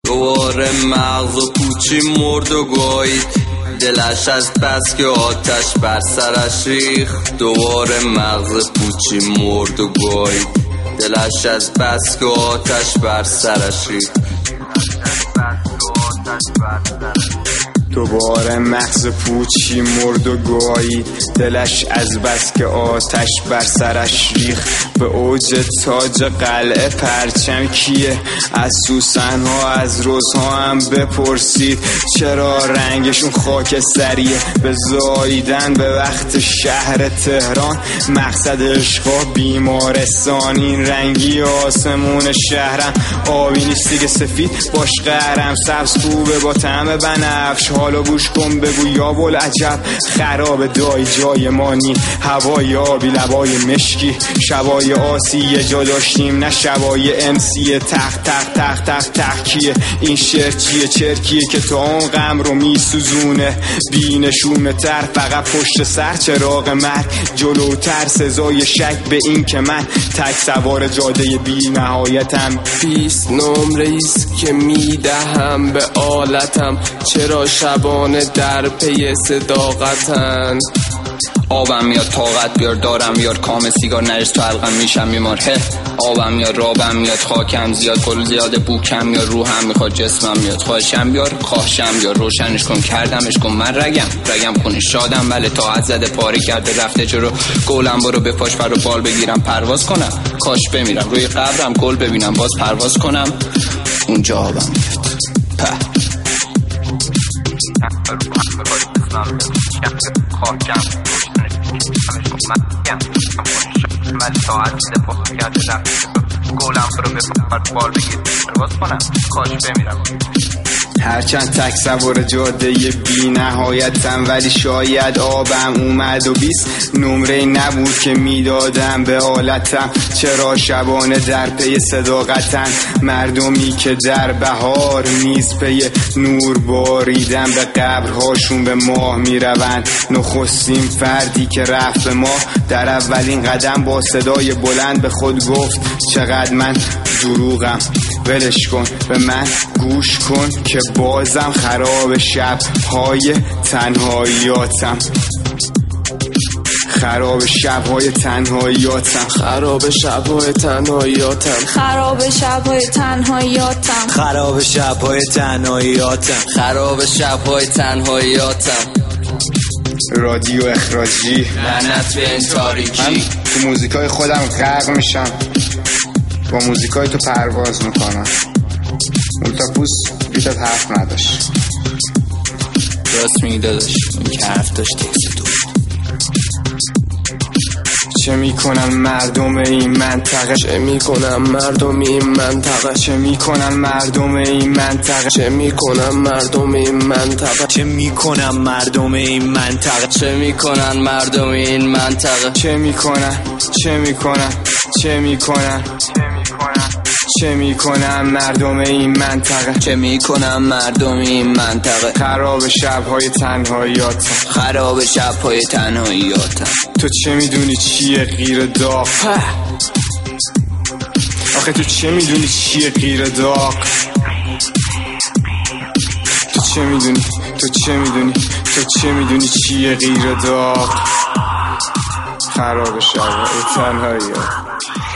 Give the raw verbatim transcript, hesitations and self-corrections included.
دوباره مغز و پوچی مرد و گایید، دلش از بس که آتش بر سرش ریخت. دوباره مغز پوچی مرد و گایید، دلش از بس که آتش بر سرش ریخت. دوباره مغز پوچی مرد و گایید، دلش از بس که آتش بر سرش ریخت. به اوج تاج قلعه پرچم کیه؟ از سوسن ها از روزها هم بپرسید چرا رنگشون خاکستریه. به زاییدن به وقت شهر تهران، مقصد عشقا بیمارستان. این رنگی آسمون شهرم آبی نیست دیگه، سفید باش قهرم. سبز خوبه با طعم بنفش، حالا گوش کن بگو یا بوالعجب. خراب دای جای ما نی، هوای آبی لبای مشکی. شبای آسی یه جا داشتیم نه شبای امسی. تخ تخ تخ تخ تخ کیه این شعر چیه؟ چرکیه که تا اون غم رو میسوزونه. بی نشونه تر فقط پشت سر چراغ مرگ جلوتر. سزای شک به این که من تک سوار جاده بی نهایتم. بیست نمره ایست که میدهم به آلتم، چرا شبانه در پی صداقتن. آبم میاد طاقت بیار، دارم بیار کام سیگار نرس تو حلقم میشم میمار. هه آبم میاد رابم میاد، خاکم زیاد گل زیاده بوکم میاد، روحم میخواد جسمم میاد. خواهشم بیار خواهشم بیار، روشنش کن کردمش کن. من رگم رگم کنی شادم بله، تا از زده پاره کرده رفته جلو. گولم برو به پاش پر و بال بگیرم پرواز کنم. کاش بمیرم روی قبرم گل ببینم باز پرواز کنم. اونجا آبم میاد په خواهشم من ساعت زده پاس کرده رفت گولم رو به بال بگیر پرواز کنم. کاش بمیرم. هرچند تک سوار جاده بی نهایتم، ولی شاید آبم اومد و بیست نمره نبود که میدادم به حالتم. چرا شبانه در پی صداقتن، مردمی که در بهار نیز پی نور باریدن. به قبرهاشون به ماه میروند. نخستین فردی که رفت به ماه در اولین قدم با صدای بلند به خود گفت چقدر من دروغم. ولش کن به من گوش کن که بازم خراب شب های تنهاییاتم. خراب شب‌های تنهاییاتم. خراب شب‌های تنهاییاتم. خراب شب‌های تنهاییاتم. خراب شب‌های تنهاییاتم. خراب شب‌های تنهاییاتم. رادیو اخراجی لعنت به این تاریکی. من تو موزیکای خودم غرق میشم، با موزیکای تو پرواز میکنم. مولتاپوس بیتت حرف نداشت. راست میگی داداش، اون که حرف داشت تکس تو. چه میکنن مردم این منطقه؟ چه میکنن مردم این منطقه؟ چه میکنن مردم این منطقه؟ چه میکنن مردم این منطقه؟ چه میکنن مردم این منطقه؟ چه میکنن مردم این منطقه؟ چه میکنن چه میکنن چه میکنن چه میکنن مردم این منطقه؟ چه میکنن مردم این منطقه؟ خراب شب‌های تنهاییاتم. خراب شب‌های تنهاییاتم. تو چه میدونی چیه غیر داغ؟ آخه تو چه میدونی چیه غیر داغ؟ تو چه میدونی تو چه میدونی تو چه میدونی چیه غیر داغ؟ خراب شب‌های تنهاییاتم.